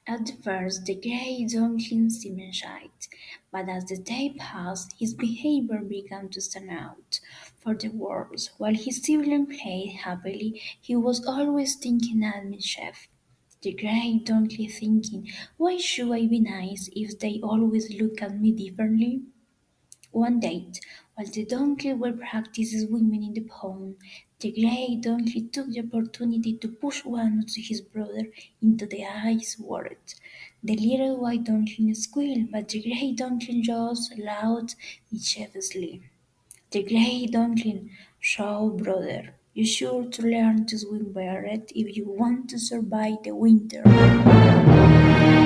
At first, the grey duckling seemed shy, but as the day passed, his behavior began to stand out for the world. While his sibling played happily, he was always thinking at mischief. The grey duckling thinking, why should I be nice if they always look at me differently? One day, while the donkey were practicing swimming in the pond, the grey donkey took the opportunity to push one of his brothers into the ice water. The little white donkey squealed, but the grey donkey just laughed mischievously. The grey donkey, so brother, you sure to learn to swim better if you want to survive the winter.